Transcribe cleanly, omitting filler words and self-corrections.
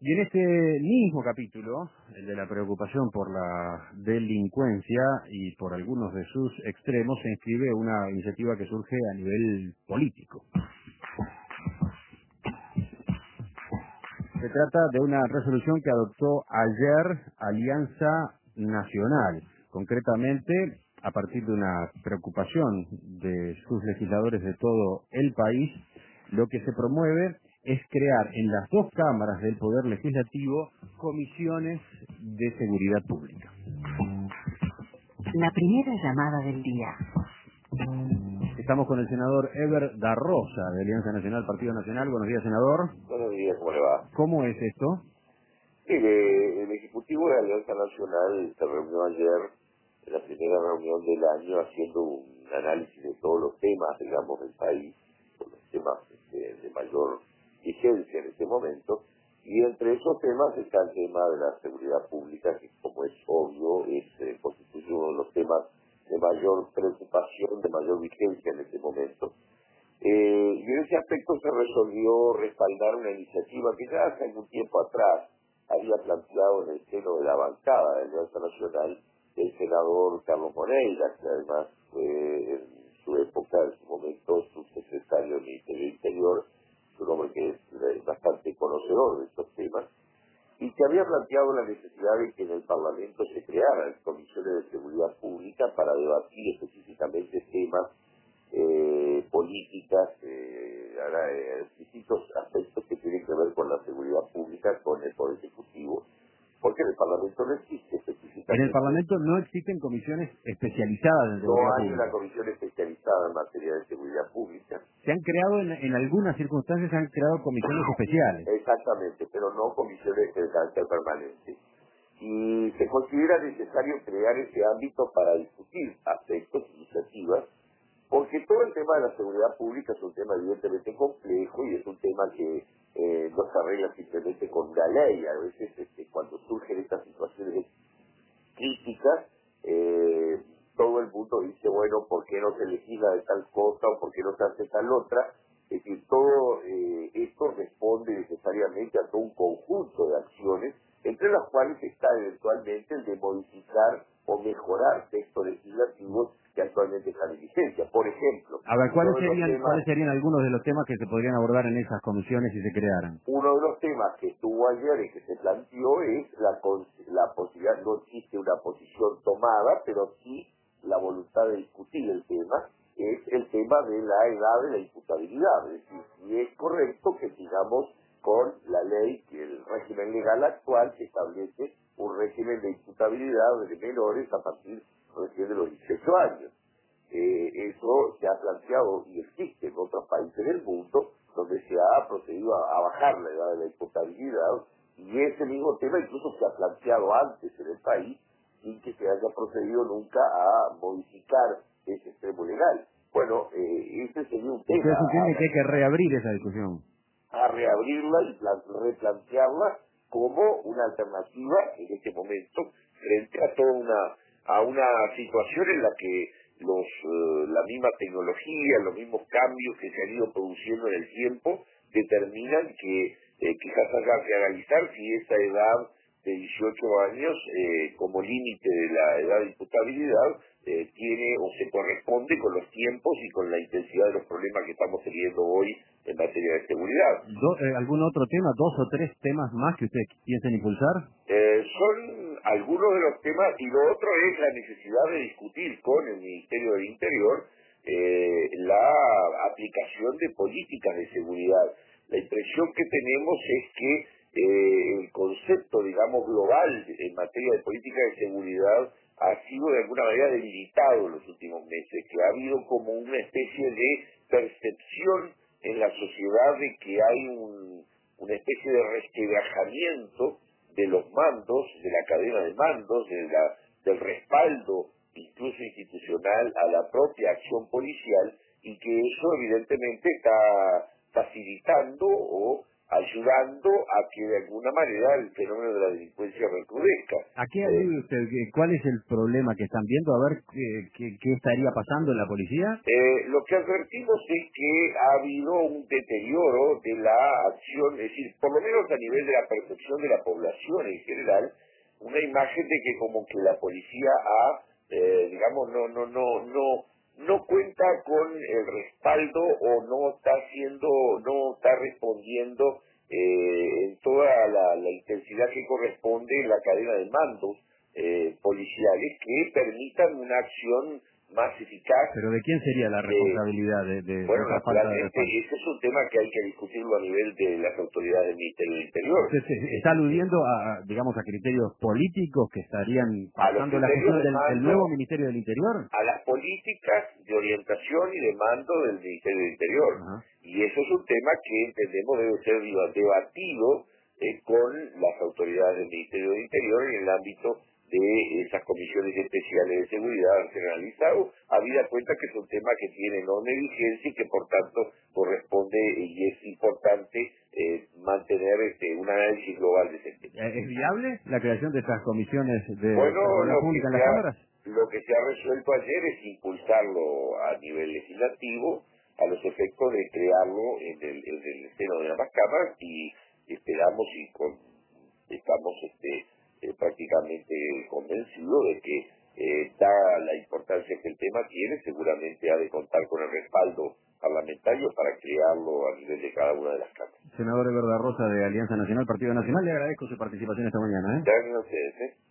Y en este mismo capítulo, el de la preocupación por la delincuencia y por algunos de sus extremos, se inscribe una iniciativa que surge a nivel político. Se trata de una resolución que adoptó ayer Alianza Nacional, concretamente a partir de una preocupación de sus legisladores de todo el país. Lo que se promueve es crear en las dos cámaras del Poder Legislativo comisiones de seguridad pública. La primera llamada del día. Estamos con el senador Eber da Rosa, de Alianza Nacional, Partido Nacional. Buenos días, senador. Buenos días, ¿cómo le va? ¿Cómo es esto? Mire, el Ejecutivo de Alianza Nacional se reunió ayer, en la primera reunión del año, haciendo un análisis de todos los temas, digamos, del país, los temas de mayor vigencia en este momento, y entre esos temas está el tema de la seguridad pública, que como es obvio, constituye uno de los temas de mayor preocupación, de mayor vigencia en este momento. Y en ese aspecto se resolvió respaldar una iniciativa que ya hace algún tiempo atrás había planteado en el seno de la bancada de Alianza Nacional el senador Carlos Moreira, que además fue en su época, en su momento, subsecretario del Ministerio del Interior, un hombre que es bastante conocedor de estos temas, y que había planteado la necesidad de que en el Parlamento se crearan comisiones de seguridad pública para debatir específicamente temas políticas, distintos aspectos que tienen que ver con la seguridad pública, con el Poder Ejecutivo, porque en el Parlamento no existe específicamente. En el Parlamento no existen comisiones especializadas en seguridad No hay pública. una comisión especializada en materia de seguridad pública. Se han creado, en algunas circunstancias, se han creado comisiones especiales. Exactamente, pero no comisiones de carácter permanente. Y se considera necesario crear ese ámbito para discutir aspectos, iniciativas, porque todo el tema de la seguridad pública es un tema evidentemente complejo y es un tema que no se arregla simplemente con una ley. A veces cuando surgen estas situaciones críticas, todo el mundo dice, bueno, ¿por qué no se legisla de tal cosa o por qué no se hace tal otra? Es decir, todo esto responde necesariamente a todo un conjunto de acciones, entre las cuales está eventualmente el de modificar o mejorar textos legislativos que actualmente están en vigencia. Por ejemplo, A ver, ¿cuáles temas, serían algunos de los temas que se podrían abordar en esas comisiones si se crearan? uno de los temas que estuvo ayer y que se planteó es la posibilidad, no existe una posición tomada, pero sí la voluntad de discutir el tema, es el tema de la edad de la imputabilidad. Es decir, si es correcto que sigamos con la ley, que el régimen legal actual que establece un régimen de imputabilidad de menores a partir recién de los 18 años. Eso se ha planteado y existe en otros países del mundo donde se ha procedido a bajar la edad de la imputabilidad, y ese mismo tema incluso se ha planteado antes en el país sin que se haya procedido nunca a modificar ese extremo legal. Bueno, ese sería un tema. ¿Ustedes entienden que hay que reabrir esa discusión? A reabrirla y replantearla como una alternativa en este momento frente a una situación en la que la misma tecnología, los mismos cambios que se han ido produciendo en el tiempo determinan que quizás haya que analizar si esa edad de 18 años como límite de la edad de imputabilidad tiene o se corresponde con los tiempos y con la intensidad de los problemas que estamos teniendo hoy en materia de seguridad. ¿Algún otro tema, 2 o 3 temas más que ustedes piensen impulsar? Son algunos de los temas, y lo otro es la necesidad de discutir con el Ministerio del Interior la aplicación de políticas de seguridad. La impresión que tenemos es que el concepto, digamos, global en materia de política de seguridad ha sido de alguna manera debilitado en los últimos meses, que ha habido como una especie de percepción en la sociedad de que hay una especie de resquebrajamiento de los mandos, de la cadena de mandos, del respaldo incluso institucional a la propia acción policial, y que eso evidentemente está facilitando o ayudando a que de alguna manera el fenómeno de la delincuencia recrudezca. ¿A qué alude usted? ¿Cuál es el problema que están viendo? A ver qué estaría pasando en la policía. Lo que advertimos es que ha habido un deterioro de la acción, es decir, por lo menos a nivel de la percepción de la población en general, una imagen de que como que la policía ha, digamos, no cuenta con el respaldo o no está respondiendo en toda la intensidad que corresponde en la cadena de mandos policiales que permitan una acción más eficaz. ¿Pero de quién sería la responsabilidad de Bueno, esa falta de naturalmente, respaldo? ese es un tema que hay que discutirlo a nivel de las autoridades del Ministerio del Interior. ¿Usted está aludiendo digamos, a criterios políticos que estarían A los pasando la criterios gestión de del nuevo mando, Ministerio del Interior? a las políticas de orientación y de mando del Ministerio del Interior. Ajá. Y eso es un tema que entendemos debe ser debatido con las autoridades del Ministerio del Interior en el ámbito de esas comisiones especiales de seguridad generalizado, habida cuenta que es un tema que tiene enorme vigencia y que por tanto corresponde y es importante mantener un análisis global de ese tema. ¿Es viable la creación de estas comisiones de Bueno, seguridad pública en las cámaras? lo que se ha resuelto ayer es impulsarlo a nivel legislativo a los efectos de crearlo en el seno de ambas cámaras y esperamos estamos prácticamente convencidos de que dada la importancia que el tema tiene, seguramente ha de contar con el respaldo parlamentario para crearlo a nivel de cada una de las cámaras. Senador Eberda Rosa de Alianza Nacional, Partido Nacional, le agradezco su participación esta mañana. Gracias a ustedes.